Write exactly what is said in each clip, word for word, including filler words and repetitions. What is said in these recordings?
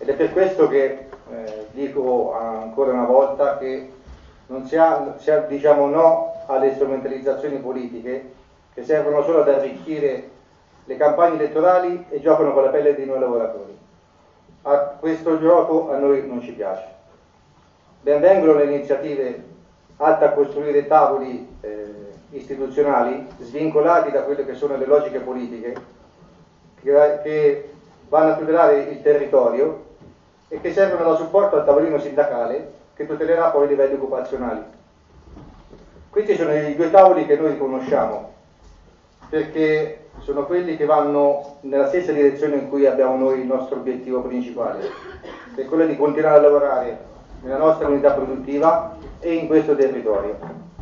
Ed è per questo che eh, dico ancora una volta che non si ha, si ha, diciamo no alle strumentalizzazioni politiche che servono solo ad arricchire le campagne elettorali e giocano con la pelle di noi lavoratori. A questo gioco a noi non ci piace. Ben vengono le iniziative atte a costruire tavoli eh, istituzionali svincolati da quelle che sono le logiche politiche che, che vanno a tutelare il territorio e che servono da supporto al tavolino sindacale che tutelerà poi i livelli occupazionali. Questi sono i due tavoli che noi conosciamo, perché sono quelli che vanno nella stessa direzione in cui abbiamo noi il nostro obiettivo principale, che è quello di continuare a lavorare nella nostra unità produttiva e in questo territorio.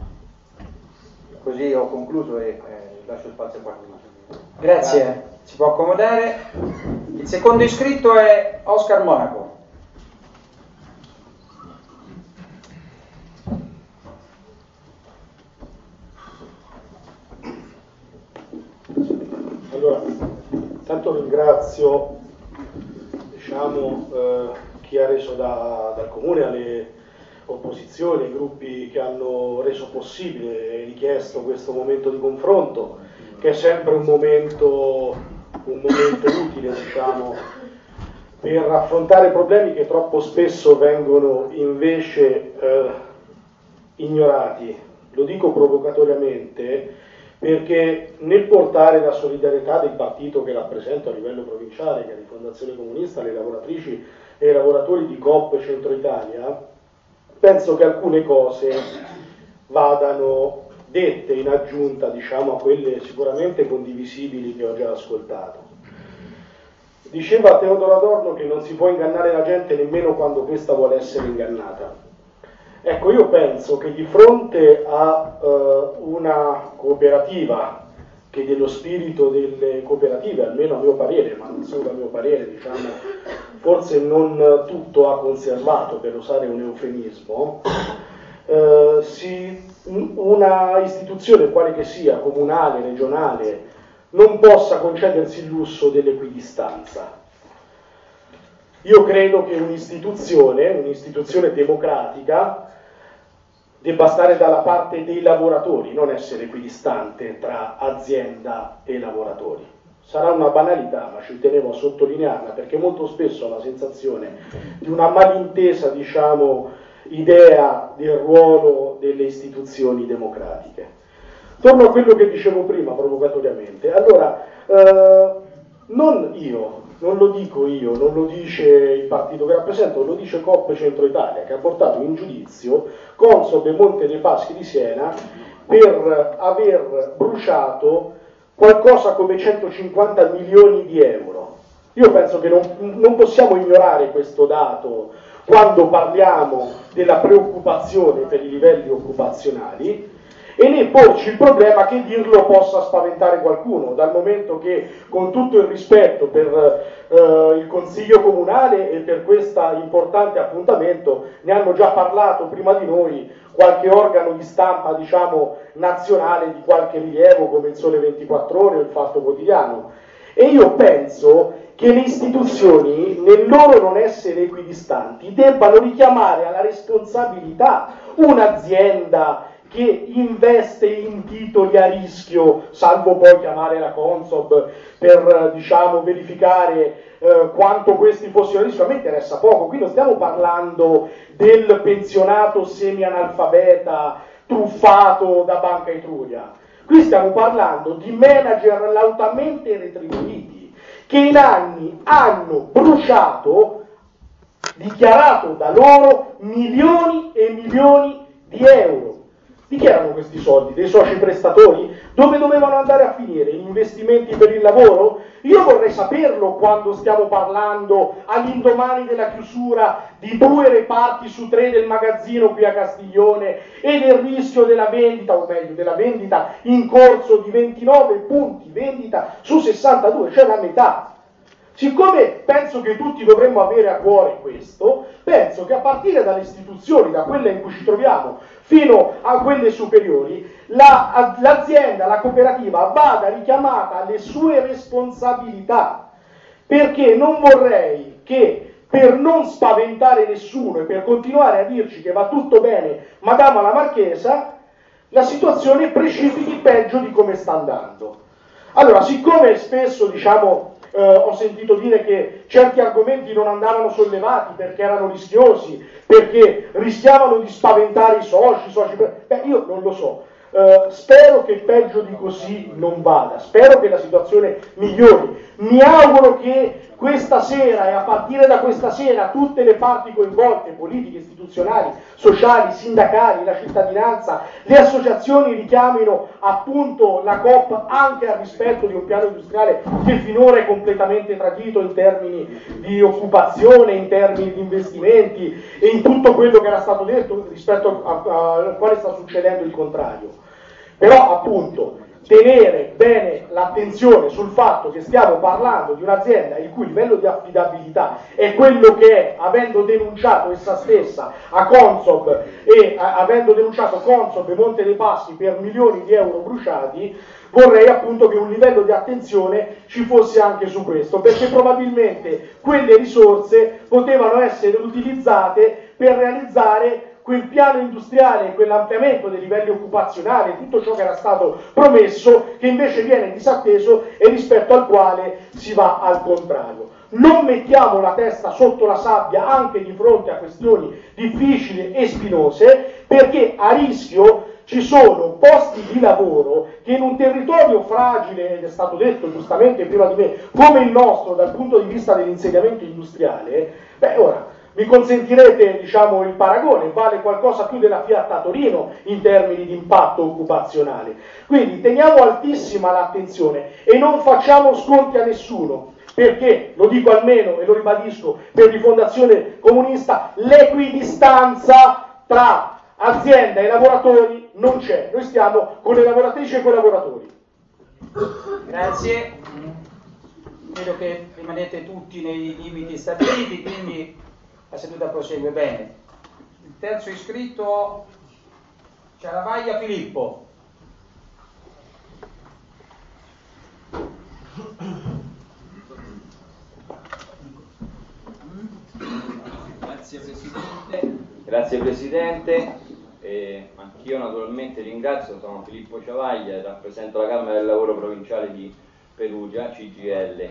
Così ho concluso e eh, lascio spazio a qualcuno. Grazie. Grazie, si può accomodare. Il secondo iscritto è Oscar Monaco. Allora, intanto ringrazio diciamo, eh, chi ha reso da, dal Comune alle opposizioni, ai gruppi che hanno reso possibile e richiesto questo momento di confronto, che è sempre un momento, un momento utile diciamo, per affrontare problemi che troppo spesso vengono invece eh, ignorati. Lo dico provocatoriamente, perché nel portare la solidarietà del partito che rappresento a livello provinciale, che è di Fondazione Comunista, alle lavoratrici e ai lavoratori di Coop Centro Italia, penso che alcune cose vadano dette in aggiunta diciamo, a quelle sicuramente condivisibili che ho già ascoltato. Diceva Teodoro Adorno che non si può ingannare la gente nemmeno quando questa vuole essere ingannata. Ecco, io penso che di fronte a uh, una cooperativa che dello spirito delle cooperative, almeno a mio parere, ma non solo a mio parere, diciamo, forse non tutto ha conservato, per usare un eufemismo, uh, si, una istituzione, quale che sia, comunale, regionale, non possa concedersi il lusso dell'equidistanza. Io credo che un'istituzione, un'istituzione democratica, debba stare dalla parte dei lavoratori, non essere equidistante tra azienda e lavoratori. Sarà una banalità, ma ci tenevo a sottolinearla, perché molto spesso ho la sensazione di una malintesa, diciamo, idea del ruolo delle istituzioni democratiche. Torno a quello che dicevo prima, provocatoriamente. Allora, eh, non io, non lo dico io, non lo dice il partito che rappresento, lo dice Coop Centro Italia, che ha portato in giudizio Consob e Monte dei Paschi di Siena per aver bruciato qualcosa come centocinquanta milioni di euro. Io penso che non, non possiamo ignorare questo dato quando parliamo della preoccupazione per i livelli occupazionali, e né porci il problema che dirlo possa spaventare qualcuno, dal momento che, con tutto il rispetto per eh, il Consiglio Comunale e per questo importante appuntamento, ne hanno già parlato prima di noi qualche organo di stampa, diciamo, nazionale di qualche rilievo, come il Sole ventiquattro Ore o il Fatto Quotidiano. E io penso che le istituzioni, nel loro non essere equidistanti, debbano richiamare alla responsabilità un'azienda che investe in titoli a rischio, salvo poi chiamare la Consob per diciamo, verificare eh, quanto questi fossero a rischio. A me interessa poco, qui non stiamo parlando del pensionato semi-analfabeta truffato da Banca Etruria, qui stiamo parlando di manager lautamente retribuiti che in anni hanno bruciato, dichiarato da loro, milioni e milioni di euro. Di chi erano questi soldi? Dei soci prestatori? Dove dovevano andare a finire? In investimenti per il lavoro? Io vorrei saperlo quando stiamo parlando all'indomani della chiusura di due reparti su tre del magazzino qui a Castiglione e del rischio della vendita, o meglio della vendita in corso di ventinove punti vendita su sessantadue, cioè la metà. Siccome penso che tutti dovremmo avere a cuore questo, penso che a partire dalle istituzioni, da quelle in cui ci troviamo, fino a quelle superiori, la, l'azienda, la cooperativa vada richiamata alle sue responsabilità, perché non vorrei che per non spaventare nessuno e per continuare a dirci che va tutto bene, Madama la Marchesa, la situazione precipiti peggio di come sta andando. Allora, siccome spesso, diciamo, eh, ho sentito dire che certi argomenti non andavano sollevati perché erano rischiosi, perché rischiavano di spaventare i soci, i soci beh, io non lo so. Uh, spero che peggio di così non vada, spero che la situazione migliori. Mi auguro che questa sera e a partire da questa sera tutte le parti coinvolte, politiche, istituzionali, sociali, sindacali, la cittadinanza, le associazioni richiamino appunto la Coop anche al rispetto di un piano industriale che finora è completamente tradito in termini di occupazione, in termini di investimenti e in tutto quello che era stato detto rispetto al quale sta succedendo il contrario. Però appunto tenere bene l'attenzione sul fatto che stiamo parlando di un'azienda il cui livello di affidabilità è quello che è, avendo denunciato essa stessa a Consob e a, avendo denunciato Consob e Monte dei Paschi per milioni di euro bruciati, vorrei appunto che un livello di attenzione ci fosse anche su questo, perché probabilmente quelle risorse potevano essere utilizzate per realizzare quel piano industriale, quell'ampliamento dei livelli occupazionali, tutto ciò che era stato promesso, che invece viene disatteso e rispetto al quale si va al contrario. Non mettiamo la testa sotto la sabbia anche di fronte a questioni difficili e spinose, perché a rischio ci sono posti di lavoro che in un territorio fragile, ed è stato detto giustamente prima di me, come il nostro dal punto di vista dell'insediamento industriale, beh ora, mi consentirete, diciamo, il paragone, vale qualcosa più della Fiat a Torino in termini di impatto occupazionale. Quindi teniamo altissima l'attenzione e non facciamo sconti a nessuno, perché, lo dico almeno e lo ribadisco per Rifondazione Comunista, l'equidistanza tra azienda e lavoratori non c'è. Noi stiamo con le lavoratrici e con i lavoratori. Grazie. Vedo che rimanete tutti nei limiti stabiliti, quindi la seduta prosegue bene. Il terzo iscritto, Ciaravaglia Filippo. Grazie Presidente. Grazie Presidente. Eh, anch'io naturalmente ringrazio, sono Filippo Ciavaglia e rappresento la Camera del Lavoro Provinciale di Perugia, C G I L.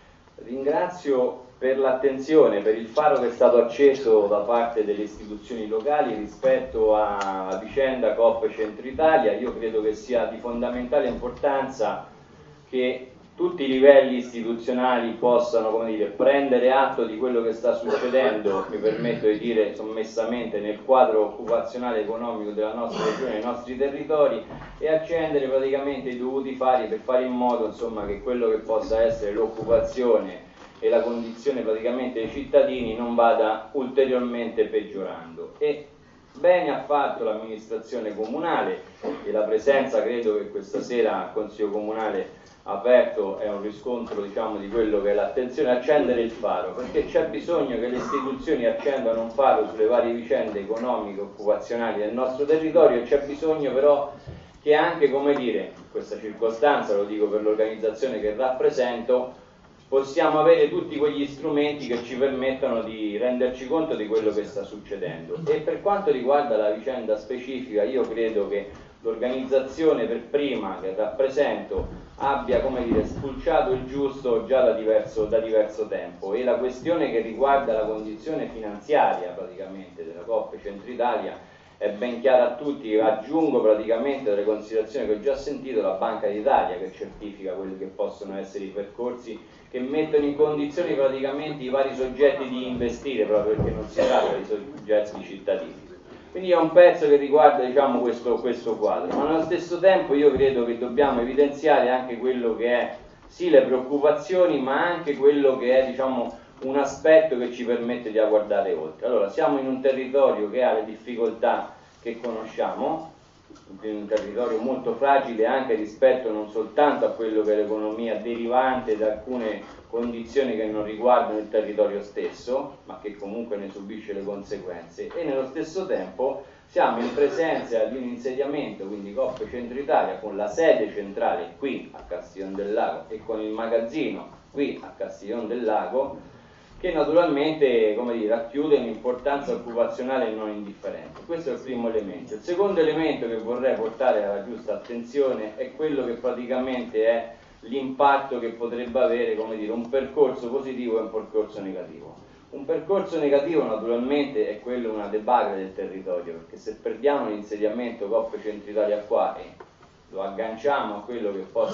Ringrazio per l'attenzione, per il faro che è stato acceso da parte delle istituzioni locali rispetto alla vicenda Coop Centro Italia. Io credo che sia di fondamentale importanza che tutti i livelli istituzionali possano, come dire, prendere atto di quello che sta succedendo, mi permetto di dire sommessamente, nel quadro occupazionale e economico della nostra regione, dei nostri territori, e accendere praticamente i dovuti fari per fare in modo, insomma, che quello che possa essere l'occupazione e la condizione praticamente dei cittadini non vada ulteriormente peggiorando. E bene ha fatto l'amministrazione comunale, e la presenza, credo che questa sera al Consiglio Comunale aperto è un riscontro, diciamo, di quello che è l'attenzione, accendere il faro, perché c'è bisogno che le istituzioni accendano un faro sulle varie vicende economiche e occupazionali del nostro territorio, e c'è bisogno però che anche, come dire, in questa circostanza, lo dico per l'organizzazione che rappresento, possiamo avere tutti quegli strumenti che ci permettono di renderci conto di quello che sta succedendo. E per quanto riguarda la vicenda specifica, io credo che l'organizzazione per prima che rappresento abbia, come dire, spulciato il giusto già da diverso, da diverso tempo, e la questione che riguarda la condizione finanziaria praticamente della Coop Centro Italia è ben chiara a tutti. Aggiungo praticamente dalle considerazioni che ho già sentito la Banca d'Italia che certifica quelli che possono essere i percorsi che mettono in condizioni praticamente i vari soggetti di investire, proprio perché non si tratta di soggetti cittadini. Quindi è un pezzo che riguarda, diciamo, questo, questo quadro, ma nello stesso tempo io credo che dobbiamo evidenziare anche quello che è, sì, le preoccupazioni, ma anche quello che è, diciamo, un aspetto che ci permette di guardare oltre. Allora, siamo in un territorio che ha le difficoltà che conosciamo, in un territorio molto fragile anche rispetto non soltanto a quello che è l'economia derivante da alcune condizioni che non riguardano il territorio stesso, ma che comunque ne subisce le conseguenze, e nello stesso tempo siamo in presenza di un insediamento, quindi Coop Centro Italia, con la sede centrale qui a Castiglion del Lago e con il magazzino qui a Castiglion del Lago, che naturalmente, come dire, racchiude un'importanza occupazionale non indifferente. Questo è il primo elemento. Il secondo elemento che vorrei portare alla giusta attenzione è quello che praticamente è l'impatto che potrebbe avere, come dire, un percorso positivo e un percorso negativo. Un percorso negativo naturalmente è quello una debacle del territorio, perché se perdiamo l'insediamento Coop Centro Italia qua e lo agganciamo a quello che possa